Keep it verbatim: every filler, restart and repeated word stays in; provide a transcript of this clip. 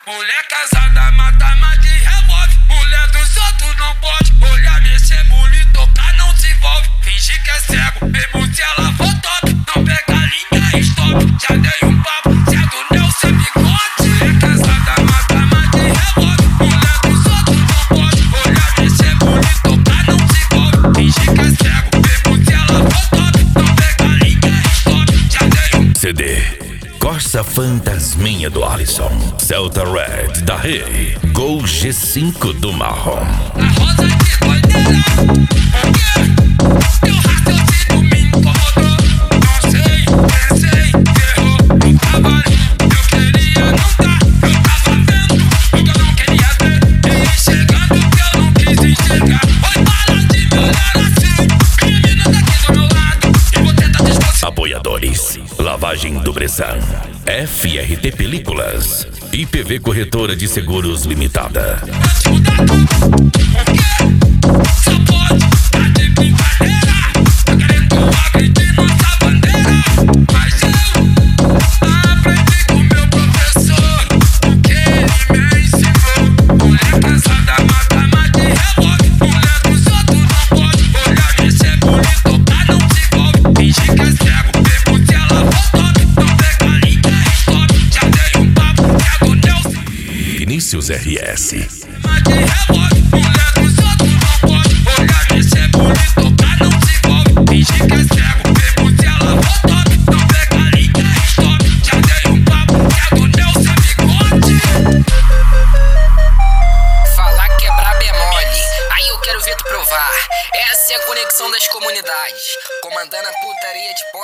Mulher casada mata mais de revólver. Mulher dos outros não pode olhar nesse bullying, tocar não se envolve. Fingir que é cego, mesmo se ela for top. Não pega a linha e stop. Já dei um papo, se é do Nel sem bigode. Mulher casada mata mais de revólver. Mulher dos outros não pode olhar nesse bullying, tocar não se envolve. Fingir que é cego, mesmo se ela for top. Não pega a linha e stop. Já dei um C D Corsa Fantasminha do Alisson, Celta Red da Rei, Gol G cinco do Marrom. A rosa de doideira, porque teu raciocínio me incomodou. Não sei, pensei, errou, eu tava ali, eu queria não tá. Eu tava vendo o que eu não queria ver, e enxergando que eu não quis enxergar. Foi bala de me olhar assim, meninas aqui do meu lado, e vou tentar disfarçar. Apoiadores: Lavagem do Bressan, F R T Películas, I P V Corretora de Seguros Limitada. Só pode tá de brincadeira, tá querendo agredir nossa bandeira. Mas eu aprendi com meu professor o que ele me ensinou. Mulher casada mata mais de revólver. Mulher dos outros não pode olhar nesse bullying, tocar não se envolve. Fingir que é cego, mesmo se ela for top. Não pega a linha e stop. Já dei um papo, é do Nelson. Vinícius R S. Mais de revólver. Mulher dos outros não pode olhar nesse bullying, tocar não se envolve. Fingir que é cego, mesmo se ela for top. Não pega a linha e stop. Já dei um papo, é do Nelson bigode. Falar que é brabo é mole, aí eu quero ver tu provar. Essa é a conexão das comunidades, comandando a putaria de ponta.